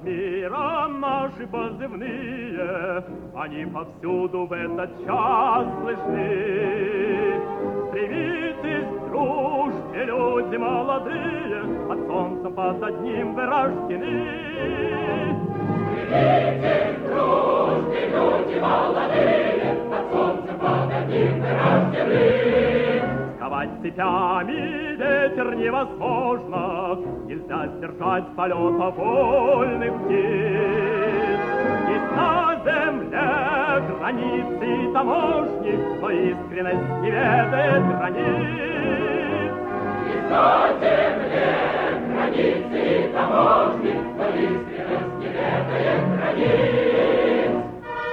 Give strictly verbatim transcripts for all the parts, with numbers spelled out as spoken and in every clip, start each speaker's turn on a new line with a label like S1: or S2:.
S1: над миром наши позывные, они повсюду в этот час слышны. Стремитесь к дружбе, люди молодые, под солнцем под одним вы рождены.
S2: Стремитесь к дружбе, люди молодые, под солнцем под одним вы рождены.
S1: Сковать цепями ветер невозможно, нельзя сдержать полета вольных птиц. Есть на земле границы и таможни, но искренность не ведает границ.
S2: Есть на земле границы и таможни, но искренность не ведает границ.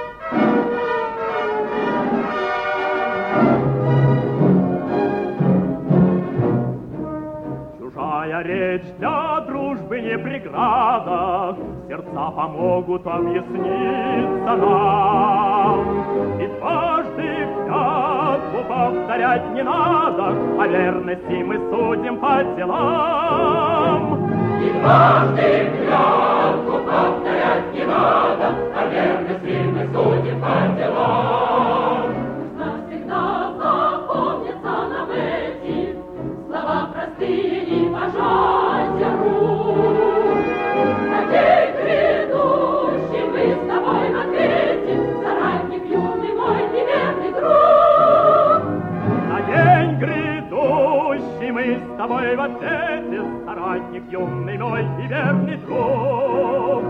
S1: Чужая речь для дружбы не преграда, сердца помогут объясниться нам. И дважды клятву повторять не надо, о верности мы судим по делам.
S2: И дважды клятву повторять не надо, о верности мы судим по делам. Навсегда запомнятся нам эти слова простые и пожатия рук. За день грядущий мы с тобой в ответе, соратник юный мой неверный друг.
S1: За день грядущий мы с тобой в ответе, соратник юный мой неверный друг.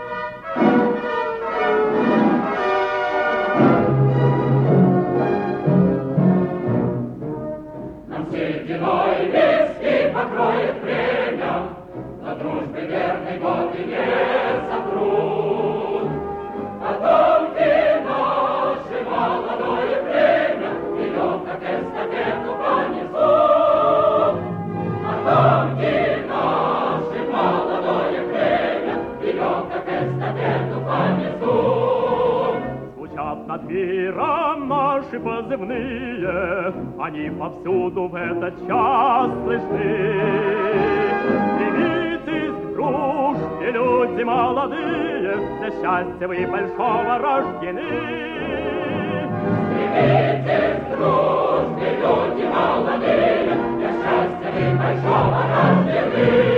S2: Сединой виски покроет время, на дружбе верный год и не сотрут. Потомки наши молодое время вперед, как эстафету понесут. Потомки наши молодое время вперед, как эстафету понесут.
S1: Звучат над миром наши позывные, они повсюду в этот час слышны. Стремитесь к дружбе, люди молодые, для счастья вы большого рождены.
S2: Стремитесь к дружбе, люди молодые, для счастья вы большого рождены.